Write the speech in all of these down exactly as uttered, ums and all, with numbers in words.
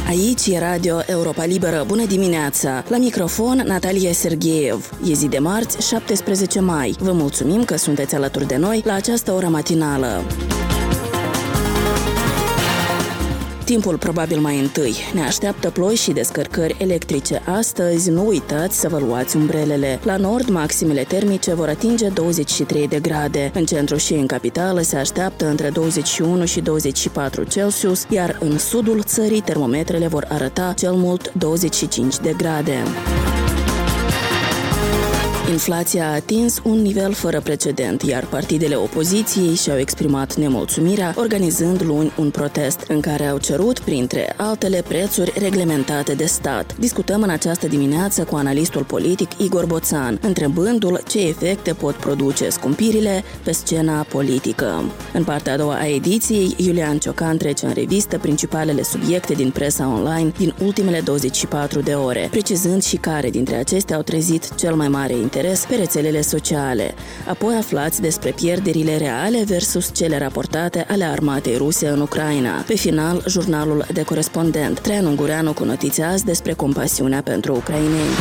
Aici e Radio Europa Liberă. Bună dimineața! La microfon, Natalia Sergeev. E zi de marți, șaptesprezece mai. Vă mulțumim că sunteți alături de noi la această oră matinală. Timpul probabil mai întâi. Ne așteaptă ploi și descărcări electrice. Astăzi, nu uitați să vă luați umbrelele. La nord, maximele termice vor atinge douăzeci și trei de grade. În centru și în capitală se așteaptă între douăzeci și unu și douăzeci și patru Celsius, iar în sudul țării termometrele vor arăta cel mult douăzeci și cinci de grade. Inflația a atins un nivel fără precedent, iar partidele opoziției și-au exprimat nemulțumirea, organizând luni un protest în care au cerut, printre altele, prețuri reglementate de stat. Discutăm în această dimineață cu analistul politic Igor Boțan, întrebându-l ce efecte pot produce scumpirile pe scena politică. În partea a doua a ediției, Iulian Ciocan trece în revistă principalele subiecte din presa online din ultimele douăzeci și patru de ore, precizând și care dintre acestea au trezit cel mai mare interes pe rețelele sociale. Apoi aflați despre pierderile reale versus cele raportate ale armatei ruse în Ucraina. Pe final, jurnalul de corespondent. Traian Ungureanu cu notițe azi despre compasiunea pentru ucraineni.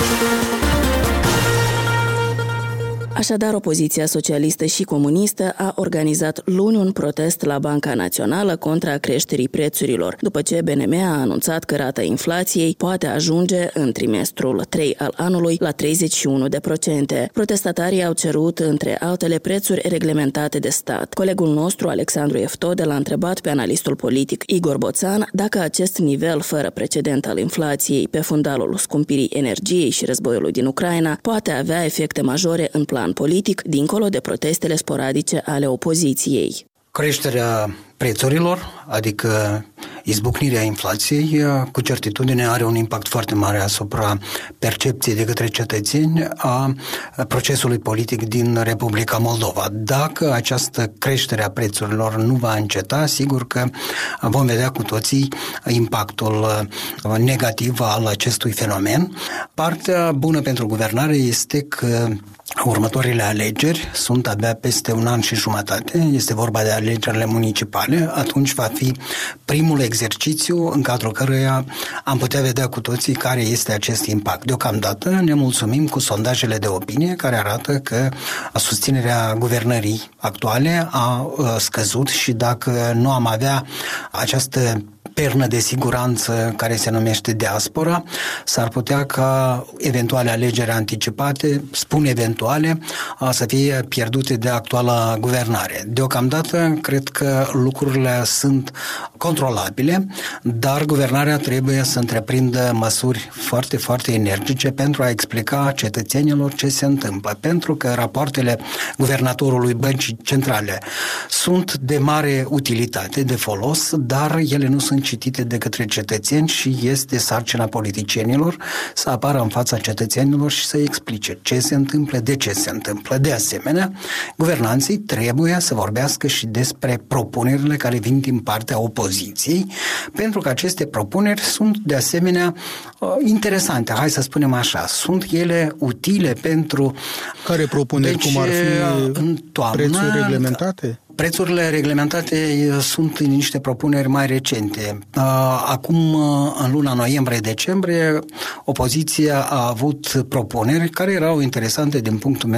Așadar, opoziția socialistă și comunistă a organizat luni un protest la Banca Națională contra creșterii prețurilor, după ce B N M a anunțat că rata inflației poate ajunge în trimestrul trei al anului la treizeci și unu de procente. Protestatarii au cerut, între altele, prețuri reglementate de stat. Colegul nostru, Alexandru Eftode, l-a întrebat pe analistul politic Igor Boțan dacă acest nivel fără precedent al inflației pe fundalul scumpirii energiei și războiului din Ucraina poate avea efecte majore în plan politic, dincolo de protestele sporadice ale opoziției. Creșterea prețurilor, adică izbucnirea inflației, cu certitudine are un impact foarte mare asupra percepției de către cetățeni a procesului politic din Republica Moldova. Dacă această creștere a prețurilor nu va înceta, sigur că vom vedea cu toții impactul negativ al acestui fenomen. Partea bună pentru guvernare este că următoarele alegeri sunt abia peste un an și jumătate, este vorba de alegerile municipale, atunci va fi primul exercițiu în cadrul căruia am putea vedea cu toții care este acest impact. Deocamdată ne mulțumim cu sondajele de opinie care arată că susținerea guvernării actuale a scăzut și dacă nu am avea această pernă de siguranță care se numește diaspora, s-ar putea ca eventuale alegeri anticipate, spun eventuale, să fie pierdute de actuala guvernare. Deocamdată, cred că lucrurile sunt controlabile, dar guvernarea trebuie să întreprindă măsuri foarte, foarte energice pentru a explica cetățenilor ce se întâmplă. Pentru că rapoartele guvernatorului Băncii Centrale sunt de mare utilitate, de folos, dar ele nu sunt citite de către cetățeni și este sarcina politicienilor să apară în fața cetățenilor și să explice ce se întâmplă, de ce se întâmplă. De asemenea, guvernanții trebuie să vorbească și despre propunerile care vin din partea opoziției, pentru că aceste propuneri sunt de asemenea interesante, hai să spunem așa, sunt ele utile pentru... Care propuneri, deci, cum ar fi în toamnă, prețuri reglementate? Prețurile reglementate sunt niște propuneri mai recente. Acum, în luna noiembrie-decembrie, opoziția a avut propuneri care erau interesante din punctul meu